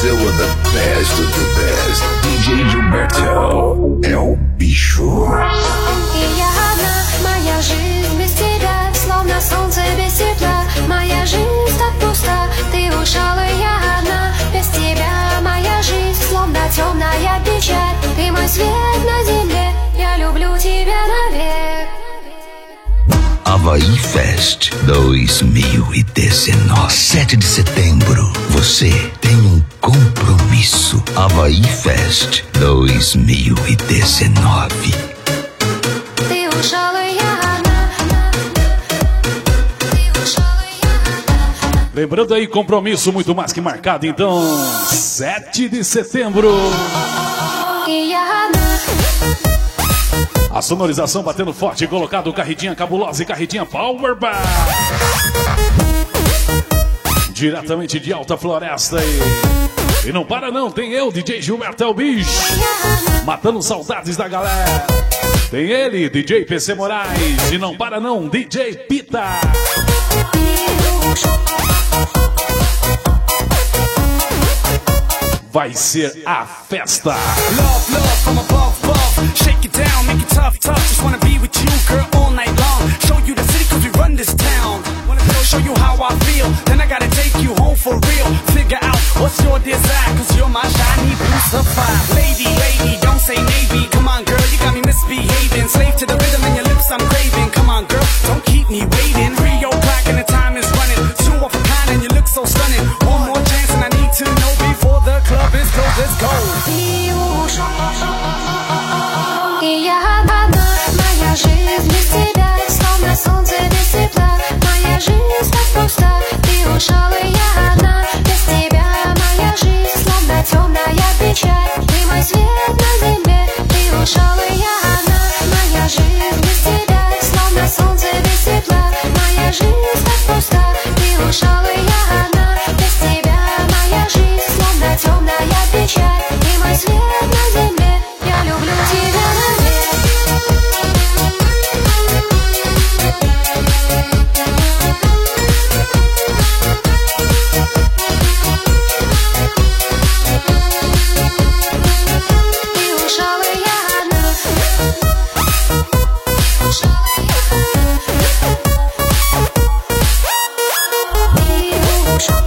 Still with the best of the best. DJ Gilberto é o bicho. И я одна, моя жизнь без тебя, словно солнце без тепла. Моя жизнь так пуста, ты ушел, и я одна. Без тебя моя жизнь словно темная печаль. Ты мой свет на земле, я люблю тебя навек. Havaí Fest 2019, 7 de setembro. Você tem compromisso. Havaí Fest 2019. Ты ушел, и я одна. Lembrando aí, compromisso muito mais que marcado, então, 7 de setembro. И я одна. A sonorização batendo forte, colocado Carretinha Cabulosa e Carretinha Power Bar. Diretamente de Alta Floresta e não para não, tem eu, DJ Gilberto o bicho, matando saudades da galera. Tem ele, DJ PC Moraes, e não para não, DJ Pita. Vai ser a festa. Love, love from above, above. Shake it down, make it tough, tough. Just wanna be with you, girl, all night long. Show you the city cause we run this town. Wanna show you how I feel. Then I gotta take you home for real. Figure out what's your desire, cause you're my shiny blue sapphire. Lady, lady, don't say maybe. Come on, girl, you got me misbehaving. Slave to the rhythm and your lips I'm craving. Come on, girl, don't keep me waiting. 3 o'clock and the time is running. 2 of a kind and you look so stunning. One more chance and I need to know before the club is closed. Let's go. Ты ушел, и я одна. Моя жизнь без тебя, словно солнце без тепла. Моя жизнь так пуста, ты ушел, и я одна. Без тебя моя жизнь словно темная печаль. Ты мой свет на земле, ты ушел, и я одна. Моя жизнь без тебя, словно солнце без тепла. Моя жизнь так пуста, ты ушел, и я одна. Без тебя моя жизнь словно темная печаль. Ты мой свет на земле, я люблю тебя навек. Ты ушел, и я одна. Ушел, и я одна. Ты ушел.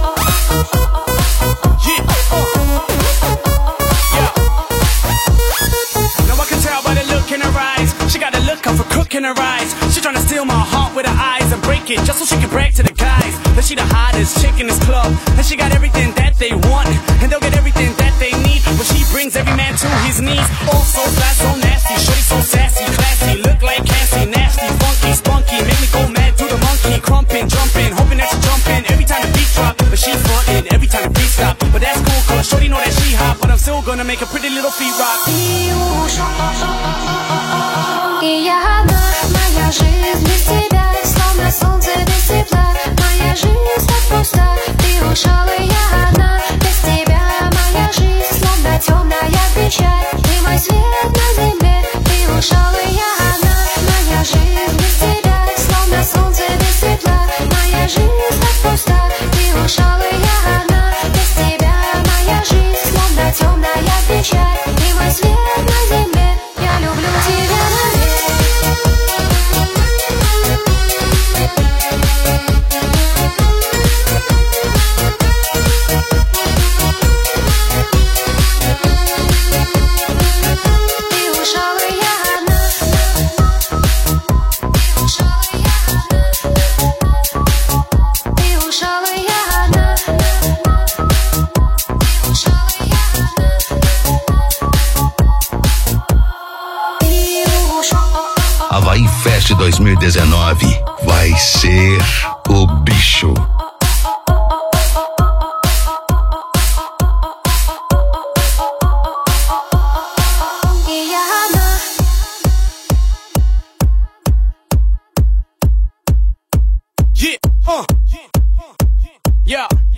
In her eyes, she tryna steal my heart with her eyes and break it just so she can brag to the guys that she the hottest chick in this club, and she got everything that they want, and they'll get everything that they need. But she brings every man to his knees. Oh, so flat, so nasty, shorty so sassy, classy, look like Cassie, nasty, funky, spunky, make me go mad, do the monkey, crumping, jumping, hoping that she jumping every time the beat drop. But she frontin' every time the beat stop. But that's cool, cause shorty know that she hot, but I'm still gonna make a pretty little feet rock. Ты ушел, и я одна. Моя жизнь без тебя, словно солнце без тепла. Моя жизнь так пуста, ты ушел, и я одна. Без тебя моя жизнь словно темная печаль. Ты мой свет на земле, ты ушел, и я одна. Моя жизнь без тебя, словно солнце без тепла. Моя жизнь так пуста, ты ушел, и я одна. Без тебя моя жизнь словно темная печаль. Ты мой свет на земле, я люблю тебя навек. Havaí Fest 2019 vai ser o bicho. Yeah,